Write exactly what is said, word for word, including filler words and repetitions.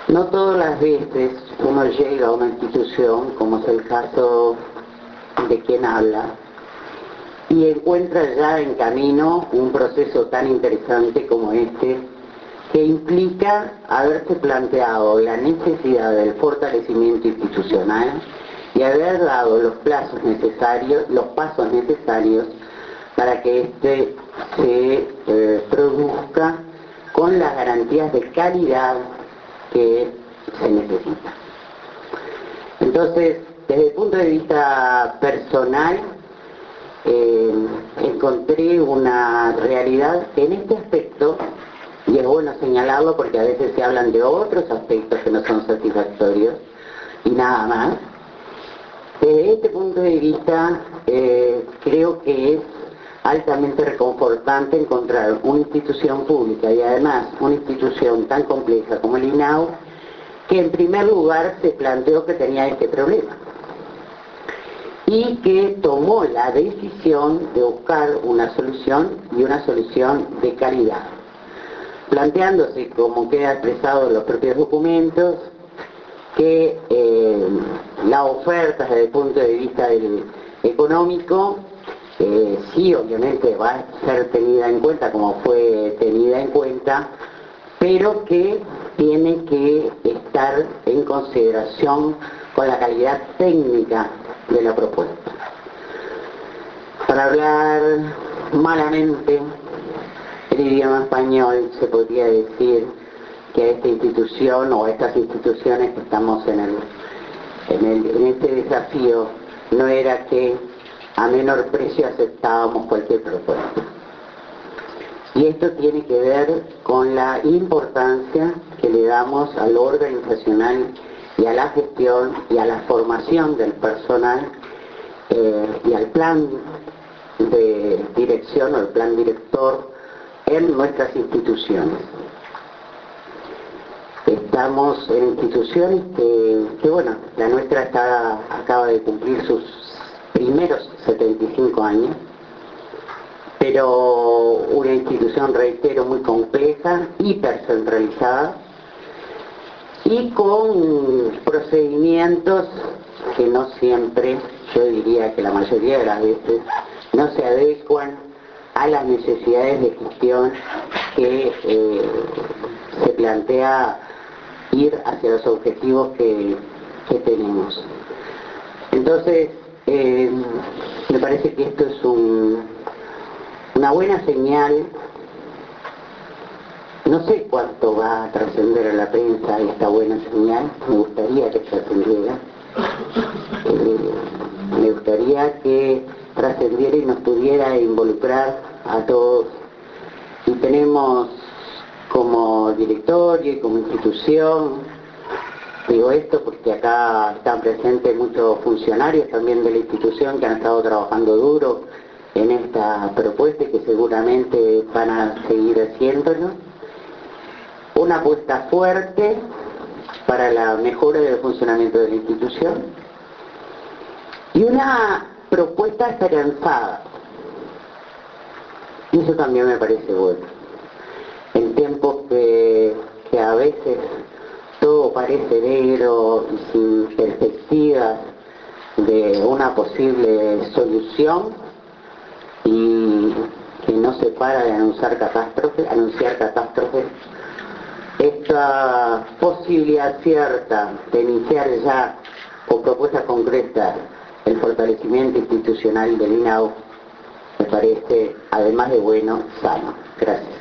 No todas las veces uno llega a una institución, como es el caso de quien habla, y encuentra ya en camino un proceso tan interesante como este, que implica haberse planteado la necesidad del fortalecimiento institucional y haber dado los plazos necesarios, los pasos necesarios para que este se eh, produzca con las garantías de calidad que se necesita. Entonces, desde el punto de vista personal, eh, encontré una realidad en este aspecto, y es bueno señalarlo porque a veces se hablan de otros aspectos que no son satisfactorios, y nada más. Desde este punto de vista, eh, creo que es altamente reconfortante encontrar una institución pública y además una institución tan compleja como el I N A U, que en primer lugar se planteó que tenía este problema y que tomó la decisión de buscar una solución y una solución de calidad, planteándose, como queda expresado en los propios documentos, que eh, la oferta desde el punto de vista del económico Eh, sí, obviamente va a ser tenida en cuenta como fue tenida en cuenta, pero que tiene que estar en consideración con la calidad técnica de la propuesta. Para hablar malamente el idioma español, se podría decir que a esta institución o a estas instituciones que estamos en, el, en, el, en este desafío no era que a menor precio aceptábamos cualquier propuesta. Y esto tiene que ver con la importancia que le damos al organizacional y a la gestión y a la formación del personal eh, y al plan de dirección o el plan director en nuestras instituciones. Estamos en instituciones que, que bueno, la nuestra está, acaba de cumplir sus primeros setenta y cinco años, pero una institución, reitero, muy compleja, hipercentralizada y con procedimientos que no siempre, yo diría que la mayoría de las veces, no se adecuan a las necesidades de gestión que eh, se plantea ir hacia los objetivos que, que tenemos. Entonces, Eh, me parece que esto es un, una buena señal. No sé cuánto va a trascender a la prensa esta buena señal, me gustaría que trascendiera. Eh, me gustaría que trascendiera y nos pudiera involucrar a todos. Y tenemos como directorio y como institución, digo esto porque acá están presentes muchos funcionarios también de la institución que han estado trabajando duro en esta propuesta y que seguramente van a seguir haciéndolo. Una apuesta fuerte para la mejora del funcionamiento de la institución y una propuesta esperanzada. Y eso también me parece bueno. En tiempos que, que a veces todo parece negro y sin perspectivas de una posible solución y que no se para de anunciar catástrofes, anunciar catástrofes, esta posibilidad cierta de iniciar ya con propuestas concretas el fortalecimiento institucional del I N A U me parece, además de bueno, sano. Gracias.